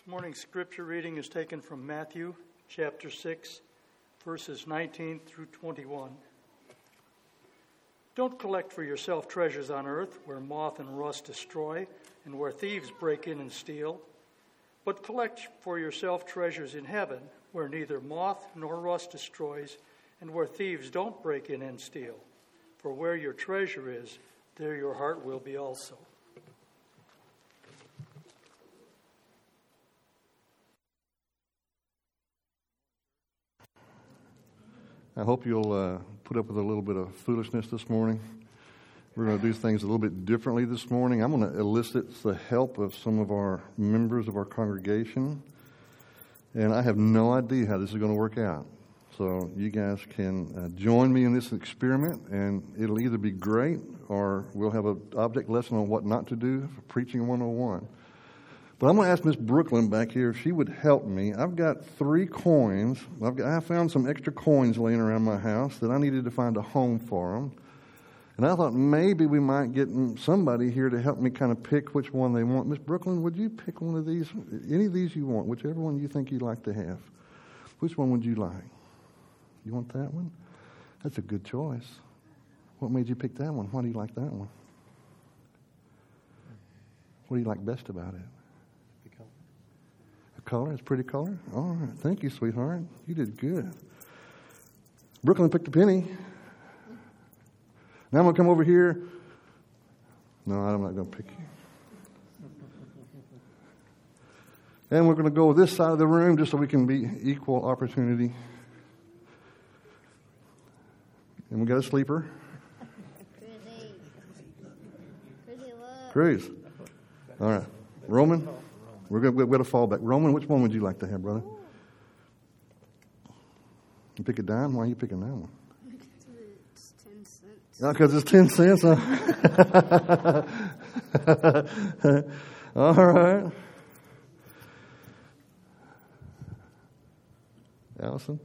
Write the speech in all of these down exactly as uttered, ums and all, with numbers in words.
Morning's scripture reading is taken from Matthew chapter six, verses nineteen through twenty-one. Don't collect for yourself treasures on earth where moth and rust destroy and where thieves break in and steal, but collect for yourself treasures in heaven where neither moth nor rust destroys and where thieves don't break in and steal. For where your treasure is, there your heart will be also. I hope you'll uh, put up with a little bit of foolishness this morning. We're going to do things a little bit differently this morning. I'm going to elicit the help of some of our members of our congregation, and I have no idea how this is going to work out. So you guys can uh, join me in this experiment, and it'll either be great or we'll have an object lesson on what not to do for Preaching one oh one. But I'm going to ask Miss Brooklyn back here if she would help me. I've got three coins. I've got, I found some extra coins laying around my house that I needed to find a home for them. And I thought maybe we might get somebody here to help me kind of pick which one they want. Miss Brooklyn, would you pick one of these? Any of these you want, whichever one you think you'd like to have. Which one would you like? You want that one? That's a good choice. What made you pick that one? Why do you like that one? What do you like best about it? Color, it's a pretty color. All right, thank you, sweetheart. You did good. Brooklyn picked a penny. Now I'm going to come over here. No, I'm not going to pick you. And we're going to go this side of the room just so we can be equal opportunity. And we got a sleeper. Cruise. All right. Roman. We're going, we're going to fall back. Roman, which one would you like to have, brother? You pick a dime? Why are you picking that one? It's ten cents. Oh, because it's ten cents, huh? All right. Allison?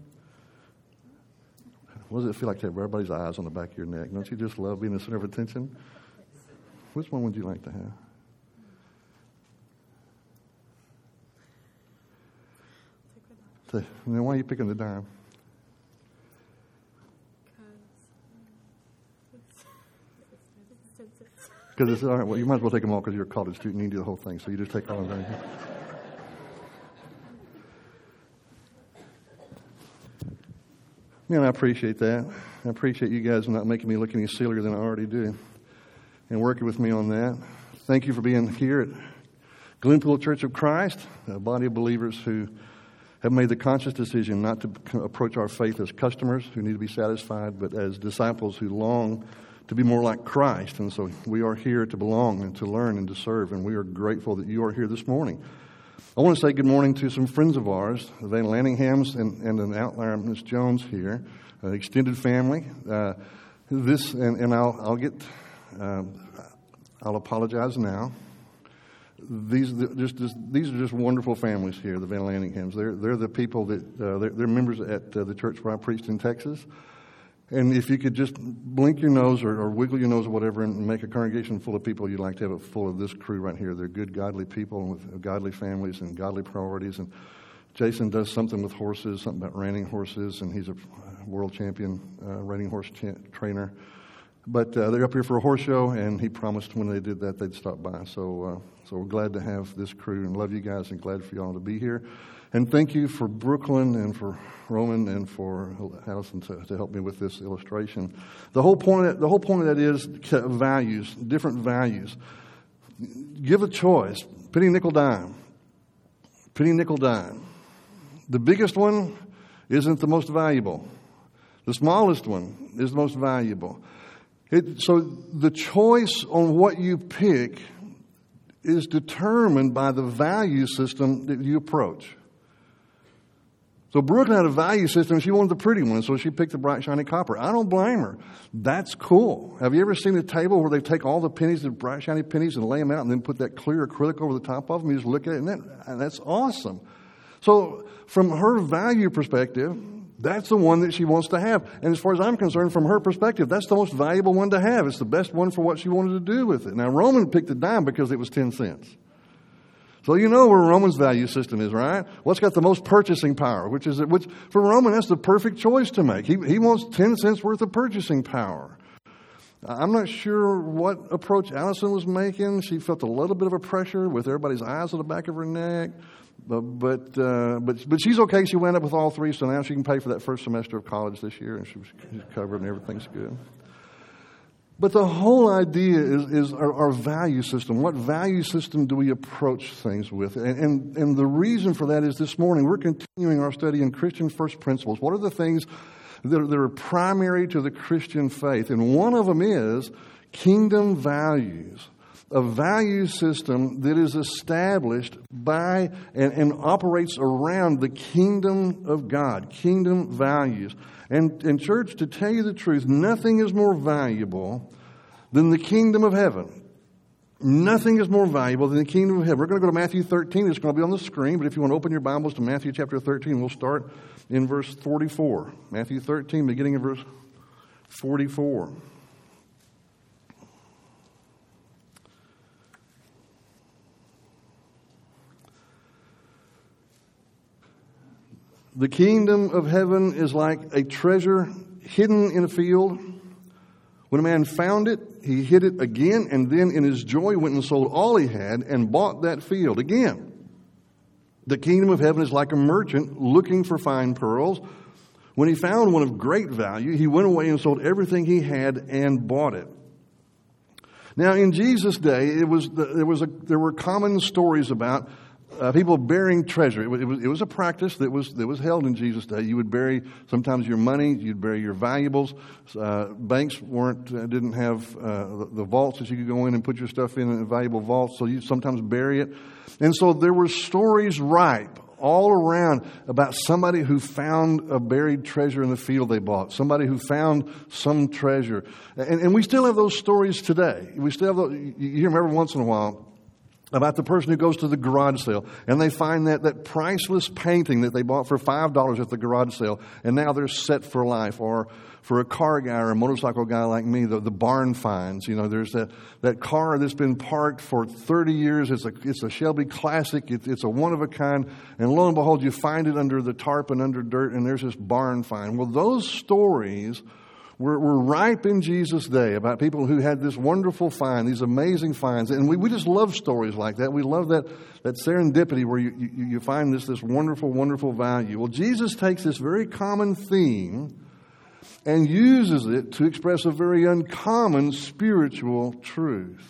What does it feel like to have everybody's eyes on the back of your neck? Don't you just love being the center of attention? Which one would you like to have? And then why are you picking the dime? Because it's all right. Well, you might as well take them all because you're a college student. You can do the whole thing, so you just take all of them. Man, I appreciate that. I appreciate you guys not making me look any sillier than I already do, and working with me on that. Thank you for being here at Glenpool Church of Christ, a body of believers who have made the conscious decision not to approach our faith as customers who need to be satisfied, but as disciples who long to be more like Christ. And so we are here to belong and to learn and to serve, and we are grateful that you are here this morning. I want to say good morning to some friends of ours, the Van Lanninghams and, and an outlier, Miss Jones here, uh, extended family. Uh, this and, and I'll, I'll get, uh, I'll apologize now. These just, just these are just wonderful families here, the Van Lanninghams. They're they're the people that uh, they're, they're members at uh, the church where I preached in Texas. And if you could just blink your nose or, or wiggle your nose or whatever and make a congregation full of people, you'd like to have it full of this crew right here. They're good, godly people with godly families and godly priorities. And Jason does something with horses, something about reining horses, and he's a world champion uh, reining horse cha- trainer. But uh, they're up here for a horse show, and he promised when they did that they'd stop by. So uh, so we're glad to have this crew and love you guys and glad for y'all to be here. And thank you for Brooklyn and for Roman and for Allison to, to help me with this illustration. The whole point of that, the whole point of that is values, different values. Give a choice. Penny, nickel, dime. Penny, nickel, dime. The biggest one isn't the most valuable. The smallest one is the most valuable. It, so the choice on what you pick is determined by the value system that you approach. So Brooklyn had a value system. She wanted the pretty one, so she picked the bright, shiny copper. I don't blame her. That's cool. Have you ever seen a table where they take all the pennies, the bright, shiny pennies, and lay them out and then put that clear acrylic over the top of them? You just look at it, and, that, and that's awesome. So from her value perspective, that's the one that she wants to have. And as far as I'm concerned, from her perspective, that's the most valuable one to have. It's the best one for what she wanted to do with it. Now, Roman picked the dime because it was ten cents. So you know where Roman's value system is, right? What's got the most purchasing power? Which is which for Roman, that's the perfect choice to make. He he wants ten cents worth of purchasing power. I'm not sure what approach Allison was making. She felt a little bit of a pressure with everybody's eyes on the back of her neck. But but, uh, but but she's okay. She wound up with all three, so now she can pay for that first semester of college this year, and she was covered, and everything's good. But the whole idea is, is our, our value system. What value system do we approach things with? And, and, and the reason for that is this morning we're continuing our study in Christian First Principles. What are the things that are, that are primary to the Christian faith? And one of them is kingdom values, a value system that is established by and, and operates around the kingdom of God, kingdom values. And, and church, to tell you the truth, nothing is more valuable than the kingdom of heaven. Nothing is more valuable than the kingdom of heaven. We're going to go to Matthew thirteen. It's going to be on the screen, but if you want to open your Bibles to Matthew chapter thirteen, we'll start in verse forty-four. Matthew thirteen, beginning in verse forty-four. The kingdom of heaven is like a treasure hidden in a field. When a man found it, he hid it again, and then in his joy went and sold all he had and bought that field. Again, the kingdom of heaven is like a merchant looking for fine pearls. When he found one of great value, he went away and sold everything he had and bought it. Now, in Jesus' day, it was there was a, there were common stories about Uh, people burying treasure. It was, it was it was a practice that was that was held in Jesus' day. You would bury sometimes your money, you'd bury your valuables. Uh, banks weren't uh, didn't have uh, the, the vaults that you could go in and put your stuff in in valuable vaults, so you sometimes bury it. And so there were stories ripe all around about somebody who found a buried treasure in the field they bought, somebody who found some treasure, and, and we still have those stories today. We still have those, you hear them every once in a while about the person who goes to the garage sale and they find that, that priceless painting that they bought for five dollars at the garage sale, and now they're set for life. Or for a car guy or a motorcycle guy like me, the, the barn finds. You know, there's that, that car that's been parked for thirty years. It's a it's a Shelby Classic. It, it's a one of a kind. And lo and behold, you find it under the tarp and under dirt, and there's this barn find. Well, those stories We're, we're ripe in Jesus' day about people who had this wonderful find, these amazing finds. And we, we just love stories like that. We love that, that serendipity where you, you, you find this, this wonderful, wonderful value. Well, Jesus takes this very common theme and uses it to express a very uncommon spiritual truth.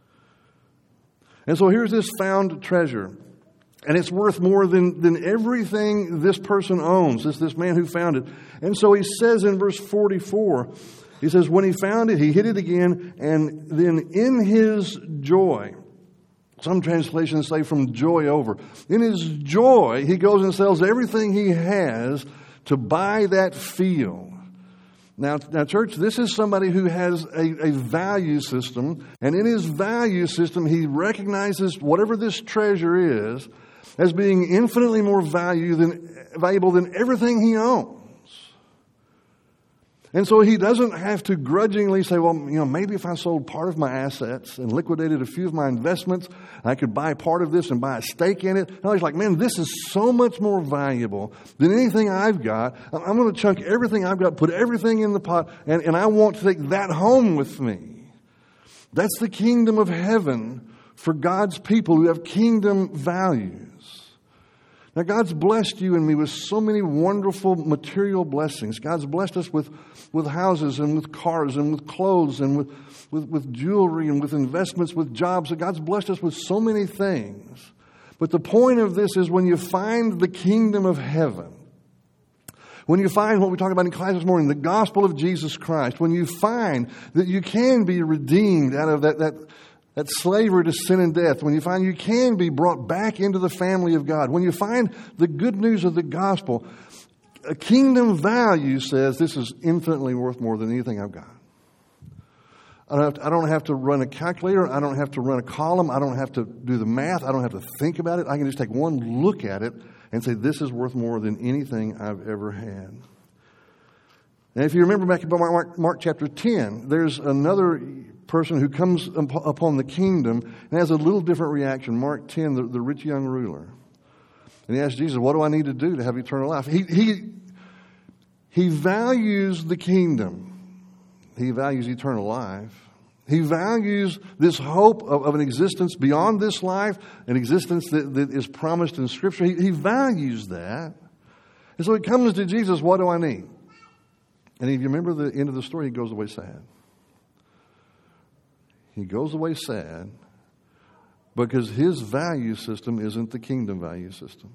And so here's this found treasure. And it's worth more than, than everything this person owns, this, this man who found it. And so he says in verse forty-four, he says, when he found it, he hid it again, and then in his joy, some translations say from joy over, in his joy, he goes and sells everything he has to buy that field. Now, now, church, this is somebody who has a, a value system, and in his value system, he recognizes whatever this treasure is as being infinitely more value than, valuable than everything he owns. And so he doesn't have to grudgingly say, well, you know, maybe if I sold part of my assets and liquidated a few of my investments, I could buy part of this and buy a stake in it. No, he's like, man, this is so much more valuable than anything I've got. I'm going to chunk everything I've got, put everything in the pot, and, and I want to take that home with me. That's the kingdom of heaven for God's people who have kingdom values. Now, God's blessed you and me with so many wonderful material blessings. God's blessed us with, with houses and with cars and with clothes and with, with, with jewelry and with investments, with jobs. God's blessed us with so many things. But the point of this is when you find the kingdom of heaven, when you find what we talked about in class this morning, the gospel of Jesus Christ, when you find that you can be redeemed out of that, that That slavery to sin and death, when you find you can be brought back into the family of God, when you find the good news of the gospel, a kingdom value says this is infinitely worth more than anything I've got. I don't have to, I don't have to run a calculator. I don't have to run a column. I don't have to do the math. I don't have to think about it. I can just take one look at it and say this is worth more than anything I've ever had. And if you remember back in Mark, Mark chapter ten, there's another person who comes upon the kingdom and has a little different reaction. Mark ten, the, the rich young ruler. And he asks Jesus, what do I need to do to have eternal life? He, he, he values the kingdom. He values eternal life. He values this hope of, of an existence beyond this life, an existence that, that is promised in Scripture. He, he values that. And so he comes to Jesus, what do I need? And if you remember the end of the story, he goes away sad. He goes away sad because his value system isn't the kingdom value system.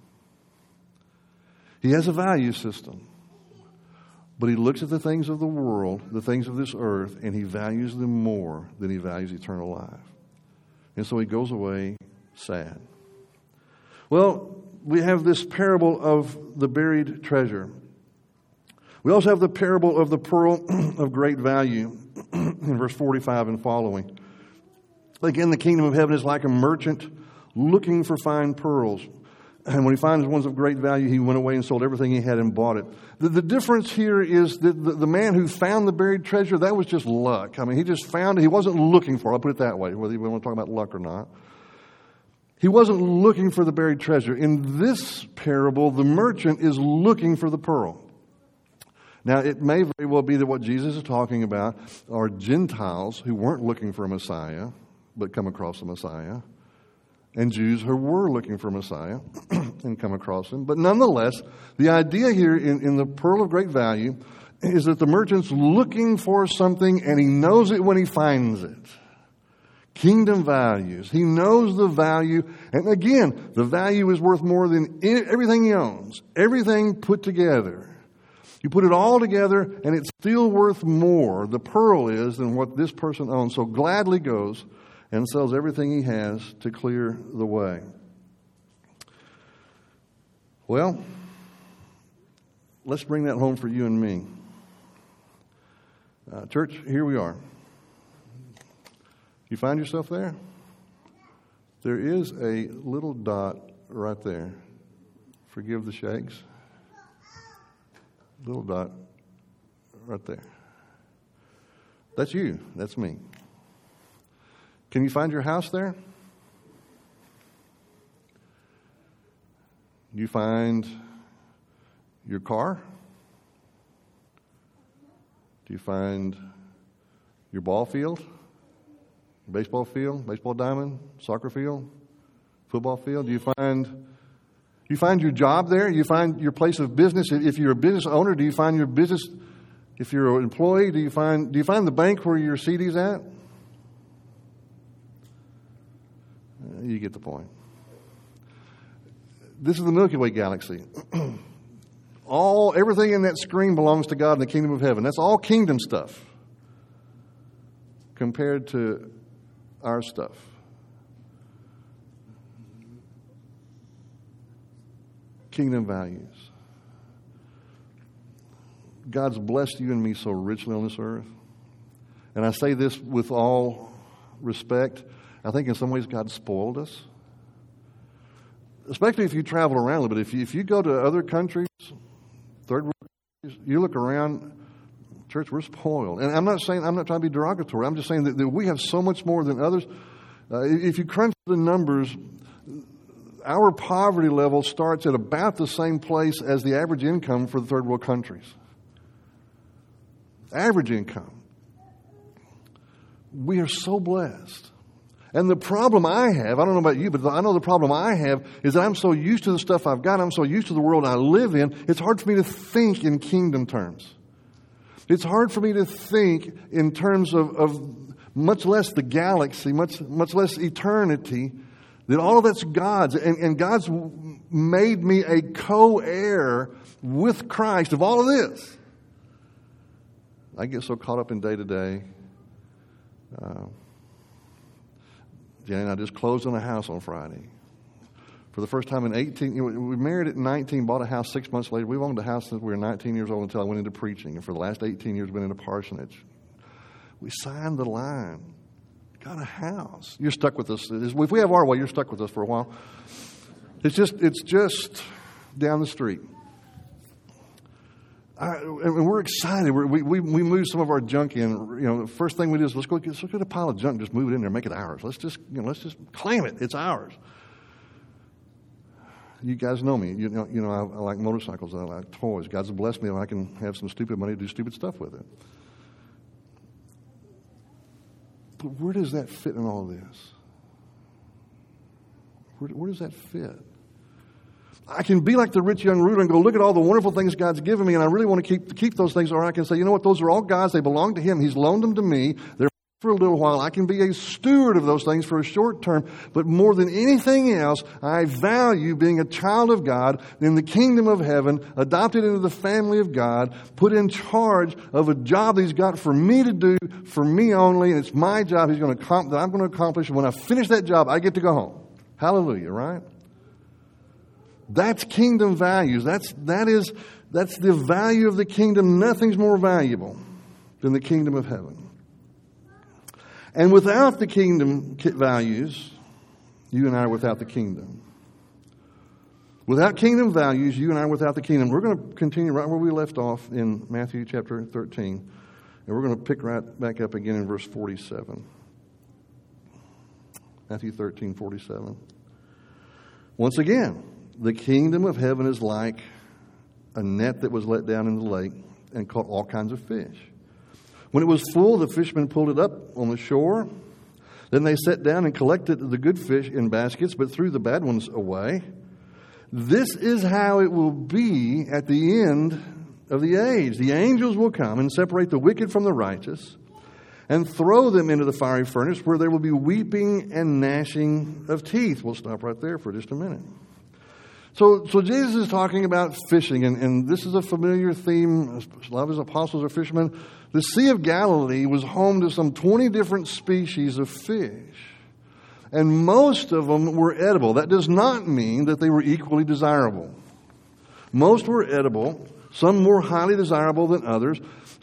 He has a value system, but he looks at the things of the world, the things of this earth, and he values them more than he values eternal life. And so he goes away sad. Well, we have this parable of the buried treasure. We also have the parable of the pearl of great value in verse forty-five and following. Again, the kingdom of heaven is like a merchant looking for fine pearls. And when he finds ones of great value, he went away and sold everything he had and bought it. The, the difference here is that the, the man who found the buried treasure, that was just luck. I mean, he just found it. He wasn't looking for it. I'll put it that way, whether you want to talk about luck or not. He wasn't looking for the buried treasure. In this parable, the merchant is looking for the pearl. Now, it may very well be that what Jesus is talking about are Gentiles who weren't looking for a Messiah, but come across a Messiah, and Jews who were looking for a Messiah and come across him. But nonetheless, the idea here in, in the pearl of great value is that the merchant's looking for something and he knows it when he finds it. Kingdom values. He knows the value. And again, the value is worth more than everything he owns. Everything put together. You put it all together and it's still worth more, the pearl is, than what this person owns. So gladly goes and sells everything he has to clear the way. Well, let's bring that home for you and me. Uh, church, here we are. You find yourself there? There is a little dot right there. Forgive the shakes. Little dot right there. That's you. That's me. Can you find your house there? You find your car? Do you find your ball field? Your baseball field? Baseball diamond? Soccer field? Football field? Do you find you find your job there? You find your place of business? If you're a business owner, do you find your business? If you're an employee, do you find do you find the bank where your C D's at? You get the point. This is the Milky Way galaxy. All everything in that screen belongs to God in the kingdom of heaven. That's all kingdom stuff compared to our stuff. Kingdom values. God's blessed you and me so richly on this earth. And I say this with all respect. I think in some ways God spoiled us. Especially if you travel around a little bit. If you, if you go to other countries, third world countries, you look around, church, we're spoiled. And I'm not saying, I'm not trying to be derogatory. I'm just saying that, that we have so much more than others. Uh, if you crunch the numbers, our poverty level starts at about the same place as the average income for the third world countries. Average income. We are so blessed. And the problem I have, I don't know about you, but I know the problem I have is that I'm so used to the stuff I've got, I'm so used to the world I live in, it's hard for me to think in kingdom terms. It's hard for me to think in terms of, of much less the galaxy, much much less eternity, that all of that's God's. And, and God's made me a co-heir with Christ of all of this. I get so caught up in day to day. Uh, Jenny and I just closed on a house on Friday. For the first time in eighteen, you know, we married at nineteen, bought a house six months later. We've owned a house since we were nineteen years old until I went into preaching. And for the last eighteen years, been in a parsonage. We signed the line. Got a house. You're stuck with us. If we have our way, you're stuck with us for a while. It's just, it's just down the street. I, and we're excited. We're, we we we move some of our junk in. You know, the first thing we do is let's go get, let's get a pile of junk, just move it in there, make it ours. Let's just you know, let's just claim it. It's ours. You guys know me. You know, you know I, I like motorcycles. I like toys. God's blessed me, and I can have some stupid money to do stupid stuff with it. But where does that fit in all of this? Where, where does that fit? I can be like the rich young ruler and go, look at all the wonderful things God's given me, and I really want to keep keep those things. Or I can say, you know what, those are all God's. They belong to Him. He's loaned them to me. They're for a little while. I can be a steward of those things for a short term. But more than anything else, I value being a child of God in the kingdom of heaven, adopted into the family of God, put in charge of a job that He's got for me to do, for me only, and it's my job He's going to that I'm going to accomplish. And when I finish that job, I get to go home. Hallelujah, right? That's kingdom values. That's that is that's the value of the kingdom. Nothing's more valuable than the kingdom of heaven. And without the kingdom values, you and I are without the kingdom. Without kingdom values, you and I are without the kingdom. We're going to continue right where we left off in Matthew chapter thirteen. And we're going to pick right back up again in verse forty-seven. Matthew thirteen, forty-seven. Once again, the kingdom of heaven is like a net that was let down in the lake and caught all kinds of fish. When it was full, the fishermen pulled it up on the shore. Then they sat down and collected the good fish in baskets, but threw the bad ones away. This is how it will be at the end of the age. The angels will come and separate the wicked from the righteous and throw them into the fiery furnace, where there will be weeping and gnashing of teeth. We'll stop right there for just a minute. So, so Jesus is talking about fishing, and, and this is a familiar theme. A lot of his apostles are fishermen. The Sea of Galilee was home to some twenty different species of fish, and most of them were edible. That does not mean that they were equally desirable. Most were edible, some more highly desirable than others.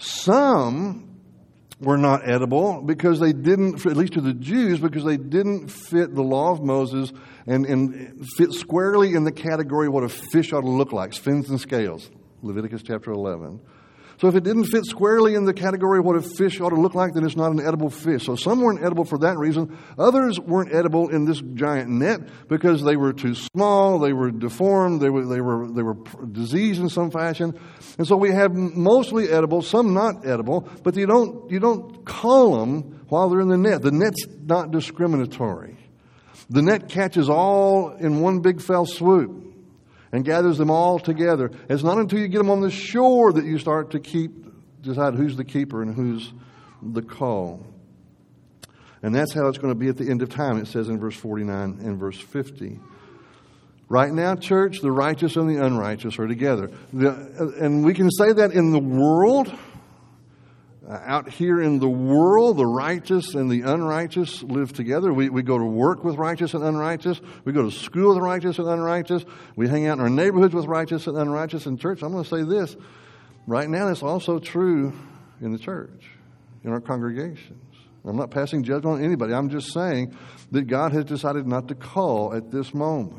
Some were not edible because they didn't, at least to the Jews, because they didn't fit the law of Moses and, and fit squarely in the category of what a fish ought to look like, fins and scales, Leviticus chapter eleven. So if it didn't fit squarely in the category of what a fish ought to look like, then it's not an edible fish. So some weren't edible for that reason. Others weren't edible in this giant net because they were too small, they were deformed, they were they were they were diseased in some fashion. And so we have mostly edible, some not edible, but you don't you don't cull them while they're in the net. The net's not discriminatory. The net catches all in one big fell swoop and gathers them all together. It's not until you get them on the shore that you start to keep, decide who's the keeper and who's the cull. And that's how it's going to be at the end of time, it says in verse forty-nine and verse fifty. Right now, church, the righteous and the unrighteous are together. The, and we can say that in the world. Uh, out here in the world, the righteous and the unrighteous live together. We, we go to work with righteous and unrighteous. We go to school with righteous and unrighteous. We hang out in our neighborhoods with righteous and unrighteous. In church, I'm going to say this. Right now, it's also true in the church, in our congregations. I'm not passing judgment on anybody. I'm just saying that God has decided not to call at this moment.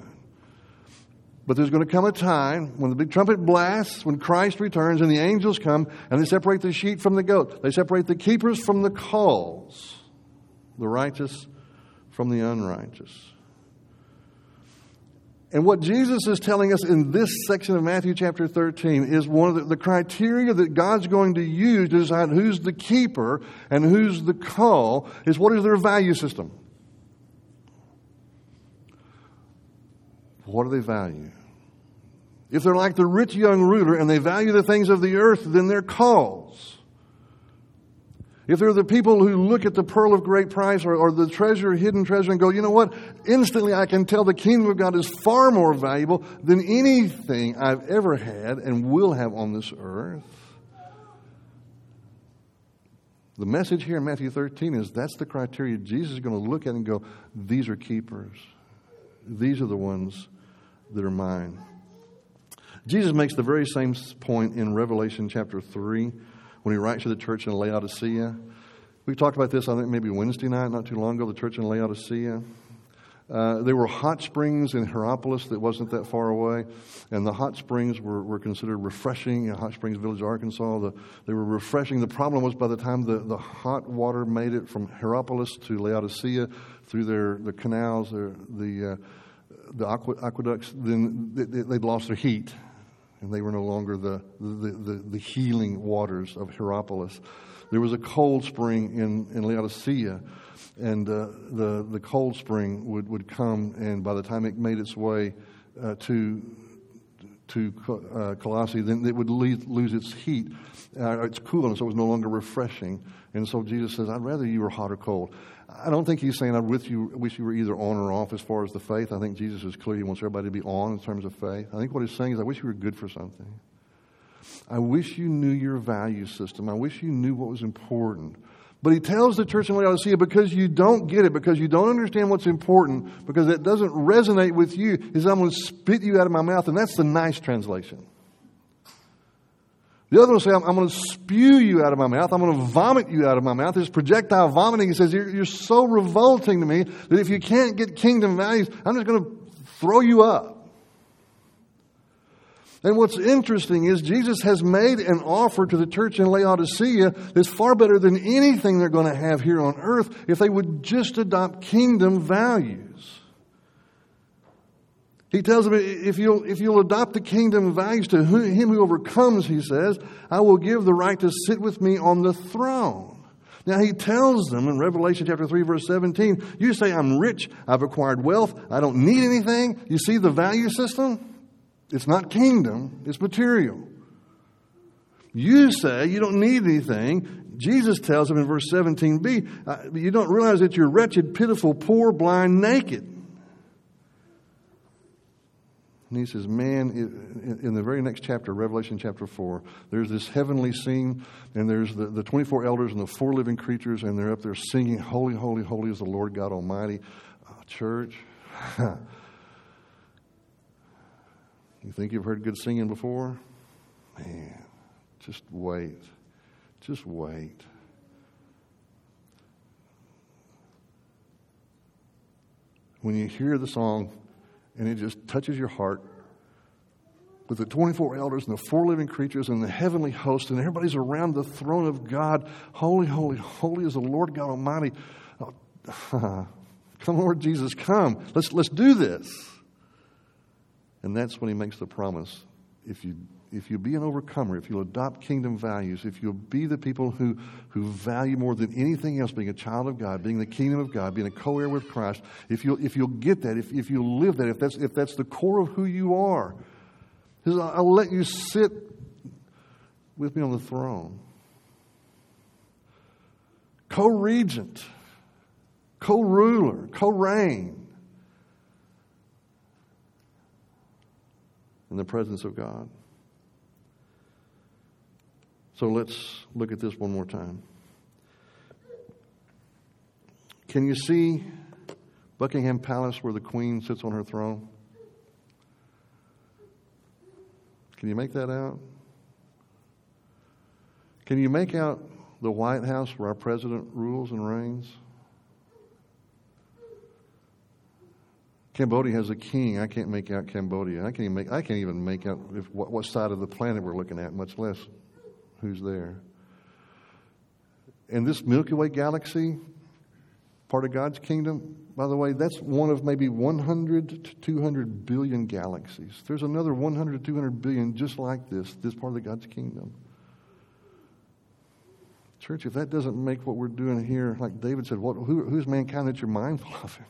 But there's going to come a time when the big trumpet blasts, when Christ returns and the angels come and they separate the sheep from the goat. They separate the keepers from the culls, the righteous from the unrighteous. And what Jesus is telling us in this section of Matthew chapter thirteen is one of the, the criteria that God's going to use to decide who's the keeper and who's the cull is what is their value system. What do they value? If they're like the rich young ruler and they value the things of the earth, then they're culls. If they're the people who look at the pearl of great price or, or the treasure, hidden treasure, and go, you know what? Instantly I can tell the kingdom of God is far more valuable than anything I've ever had and will have on this earth. The message here in Matthew thirteen is that's the criteria Jesus is going to look at and go, these are keepers. These are the ones that are mine. Jesus makes the very same point in Revelation chapter three when he writes to the church in Laodicea. We talked about this, I think, maybe Wednesday night, not too long ago, the church in Laodicea. Uh, there were hot springs in Hierapolis that wasn't that far away, and the hot springs were, were considered refreshing. In Hot Springs Village, Arkansas, the, they were refreshing. The problem was by the time the, the hot water made it from Hierapolis to Laodicea through their the canals, their, the uh, the aqu- aqueducts, then they, they'd lost their heat, and they were no longer the the, the, the healing waters of Hierapolis. There was a cold spring in, in Laodicea. And uh, the the cold spring would, would come, and by the time it made its way uh, to to uh, Colossae, then it would lose, lose its heat, uh, its coolness. So it was no longer refreshing. And so Jesus says, "I'd rather you were hot or cold." I don't think he's saying, "I with you, wish you were either on or off." As far as the faith, I think Jesus is clear. He wants everybody to be on in terms of faith. I think what he's saying is, "I wish you were good for something. I wish you knew your value system. I wish you knew what was important." But he tells the church in Laodicea, because you don't get it, because you don't understand what's important, because it doesn't resonate with you, is I'm going to spit you out of my mouth. And that's the nice translation. The other one will say, I'm, I'm going to spew you out of my mouth. I'm going to vomit you out of my mouth. This projectile vomiting, he says, you're, you're so revolting to me that if you can't get kingdom values, I'm just going to throw you up. And what's interesting is Jesus has made an offer to the church in Laodicea that's far better than anything they're going to have here on earth if they would just adopt kingdom values. He tells them, if you'll, if you'll adopt the kingdom values, to him who overcomes, he says, I will give the right to sit with me on the throne. Now he tells them in Revelation chapter three, verse seventeen, you say, I'm rich, I've acquired wealth, I don't need anything. You see the value system? It's not kingdom, it's material. You say you don't need anything. Jesus tells them in verse seventeen b, uh, you don't realize that you're wretched, pitiful, poor, blind, naked. And he says, man, in, in the very next chapter, Revelation chapter four, there's this heavenly scene, and there's the, the twenty-four elders and the four living creatures, and they're up there singing, holy, holy, holy is the Lord God Almighty. Oh, church, you think you've heard good singing before? Man, just wait. Just wait. When you hear the song and it just touches your heart with the twenty-four elders and the four living creatures and the heavenly host and everybody's around the throne of God, holy, holy, holy is the Lord God Almighty. Oh, come, Lord Jesus, come. Let's let's do this. And that's when he makes the promise. If you if you be an overcomer, if you'll adopt kingdom values, if you'll be the people who, who value more than anything else being a child of God, being the kingdom of God, being a co-heir with Christ, if you'll if you'll get that, if if you'll live that, if that's if that's the core of who you are, he says, I'll let you sit with me on the throne. Co-regent, co-ruler, co-reign. In the presence of God. So let's look at this one more time. Can you see Buckingham Palace where the Queen sits on her throne? Can you make that out? Can you make out the White House where our president rules and reigns? Cambodia has a king. I can't make out Cambodia. I can't even make. I can't even make out if, what, what side of the planet we're looking at, much less who's there. And this Milky Way galaxy, part of God's kingdom, by the way, that's one of maybe one hundred to two hundred billion galaxies. There's another one hundred to two hundred billion just like this. This part of God's kingdom. Church, if that doesn't make what we're doing here, like David said, what, who, who's mankind that you're mindful of him?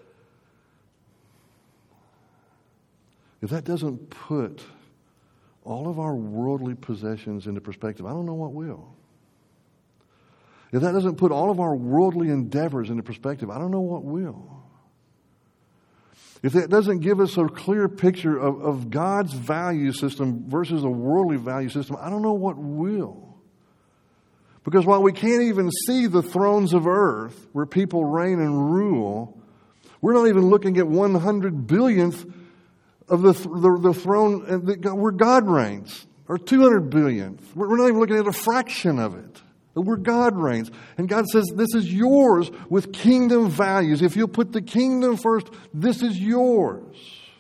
If that doesn't put all of our worldly possessions into perspective, I don't know what will. If that doesn't put all of our worldly endeavors into perspective, I don't know what will. If that doesn't give us a clear picture of, of God's value system versus a worldly value system, I don't know what will. Because while we can't even see the thrones of earth where people reign and rule, we're not even looking at one hundred billionth of the, the, the throne where God reigns, or two hundred billionth. We're not even looking at a fraction of it, where God reigns. And God says, this is yours with kingdom values. If you'll put the kingdom first, this is yours.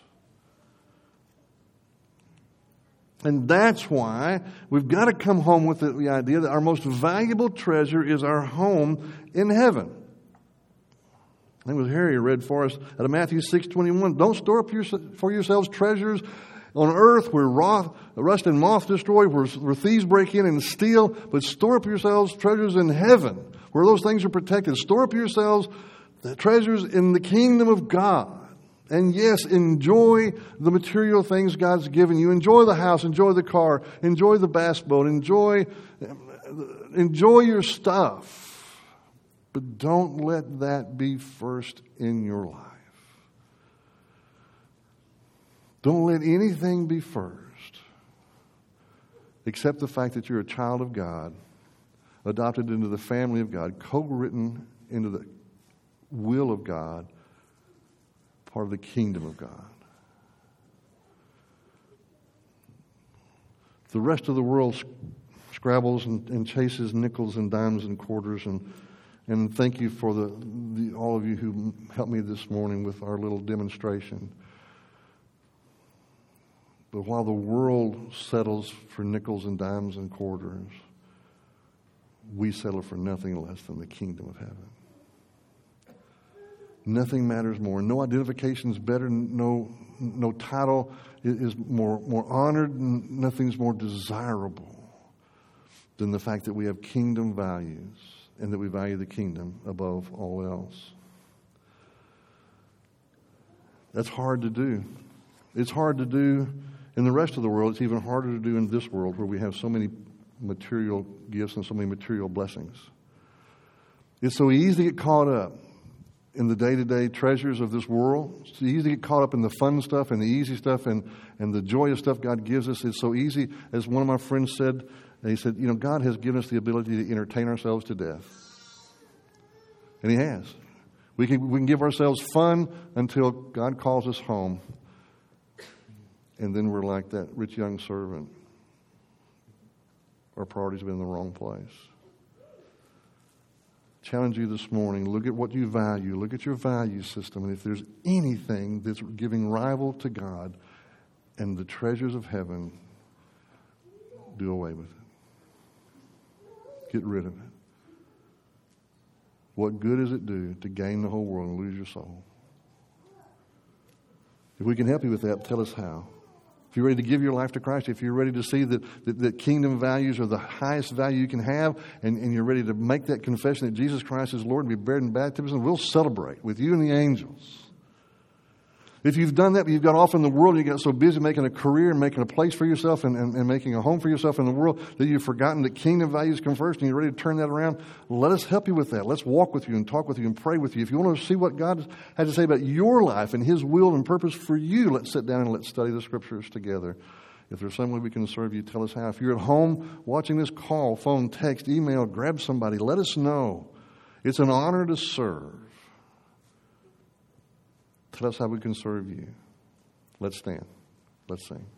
And that's why we've got to come home with the, the idea that our most valuable treasure is our home in heaven. I think it was Harry who read for us out of Matthew six twenty-one. Don't store up your, for yourselves treasures on earth where roth, rust and moth destroy, where, where thieves break in and steal, but store up yourselves treasures in heaven where those things are protected. Store up yourselves the treasures in the kingdom of God. And yes, enjoy the material things God's given you. Enjoy the house, enjoy the car, enjoy the bass boat, enjoy, enjoy your stuff. But don't let that be first in your life. Don't let anything be first except the fact that you're a child of God, adopted into the family of God, co-written into the will of God, part of the kingdom of God. The rest of the world scrabbles and, and chases nickels and dimes and quarters, and and thank you for the, the all of you who helped me this morning with our little demonstration. But while the world settles for nickels and dimes and quarters, we settle for nothing less than the kingdom of heaven. Nothing matters more. No identification is better. No, no title is more, more honored. Nothing's more desirable than the fact that we have kingdom values and that we value the kingdom above all else. That's hard to do. It's hard to do in the rest of the world. It's even harder to do in this world where we have so many material gifts and so many material blessings. It's so easy to get caught up in the day-to-day treasures of this world. It's easy to get caught up in the fun stuff and the easy stuff and, and the joyous stuff God gives us. It's so easy, as one of my friends said, he said, you know, God has given us the ability to entertain ourselves to death. And He has. We can, we can give ourselves fun until God calls us home. And then we're like that rich young servant. Our priorities have been in the wrong place. Challenge you this morning. Look at what you value. Look at your value system. And if there's anything that's giving rival to God and the treasures of heaven, do away with it. Get rid of it. What good does it do to gain the whole world and lose your soul? If we can help you with that, tell us how. If you're ready to give your life to Christ, if you're ready to see that, that, that kingdom values are the highest value you can have, and, and you're ready to make that confession that Jesus Christ is Lord and be buried in baptism, we'll celebrate with you and the angels. If you've done that, but you've got off in the world and you got so busy making a career and making a place for yourself and, and, and making a home for yourself in the world that you've forgotten that kingdom values come first and you're ready to turn that around, let us help you with that. Let's walk with you and talk with you and pray with you. If you want to see what God has to say about your life and His will and purpose for you, let's sit down and let's study the Scriptures together. If there's some way we can serve you, tell us how. If you're at home watching this, call, phone, text, email, grab somebody. Let us know. It's an honor to serve. Tell us how we can serve you. Let's stand. Let's sing.